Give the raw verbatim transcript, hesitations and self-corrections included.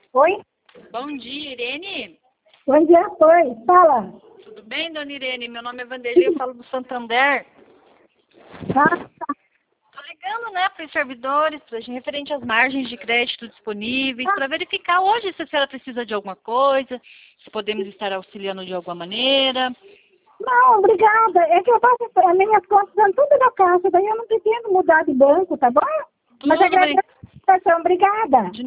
Oi? Bom dia, Irene. Bom dia, oi. Fala. Tudo bem, dona Irene? Meu nome é Vanderlei, eu falo do Santander. Ah, tá. Tô ligando, né, para os servidores, pra gente, referente às margens de crédito disponíveis, para verificar hoje se a senhora precisa de alguma coisa, se podemos estar auxiliando de alguma maneira. Não, obrigada. É que eu faço as minhas contas são tudo na caixa, daí eu não pretendo mudar de banco, tá bom? Mas Tudo bem. agradeço a atenção, obrigada. De